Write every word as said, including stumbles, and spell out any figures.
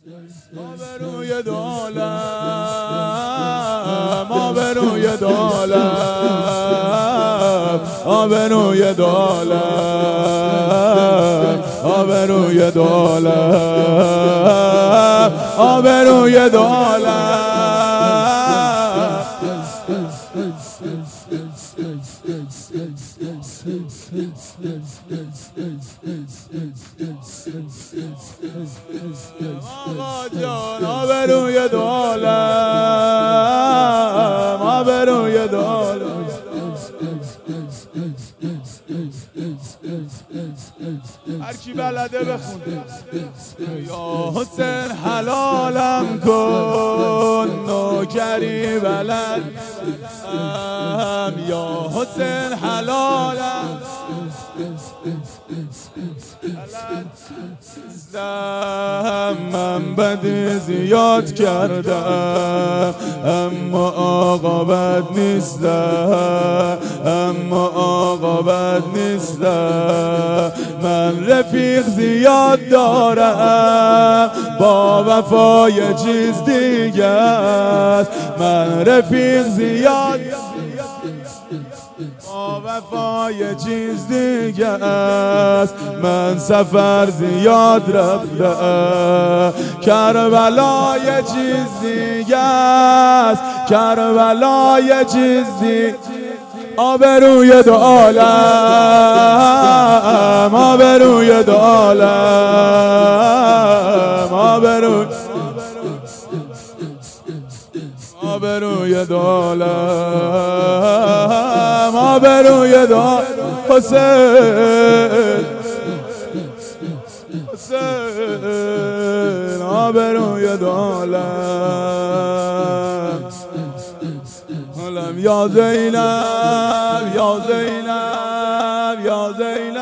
آبروی دو عالم، آبروی دو عالم، آبروی دو عالم، آبروی دو عالم، آبروی دو عالم. آقا جان آبروی دو عالم، آبروی دو عالم. هر کی بلده بخونه. یا حسین حلالم کن نوکری بلد، یا حسین حلالم من بدی زیاد کردم اما آقا بد نیستم، اما آقا بد نیستم. من رفیق زیاد دارم با وفا یه چیز دیگه است. من رفیق زیاد با وفا یه چیز دیگه است. من سفر زیاد رفتم کربلا یه چیز دیگه است، کربلا یه چیز دیگه. آبروی دو عالم، آبروی دو عالم، آبروی آبروی دو عالم، آبروی دو حسین حسین، آبروی دو عالم. یا زینب یا زینب یا زینب